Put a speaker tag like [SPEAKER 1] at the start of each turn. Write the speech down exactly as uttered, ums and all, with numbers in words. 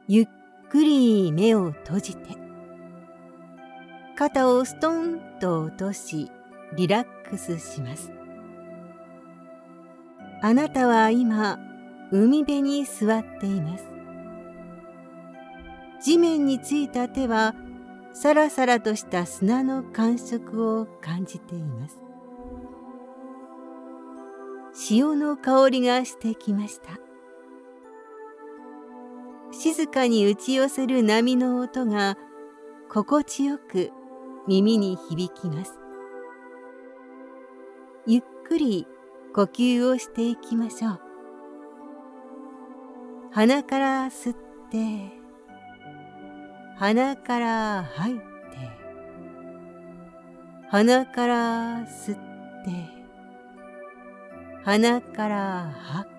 [SPEAKER 1] ゆっくり目を閉じて、肩をストンと落としリラックスします。あなたは今、海辺に座っています。地面についた手はさらさらとした砂の感触を感じています。潮の香りがしてきました。静かに打ち寄せる波の音が心地よく耳に響きます。ゆっくり呼吸をしていきましょう。鼻から吸って、鼻から吐いて、鼻から吸って、鼻から吐く。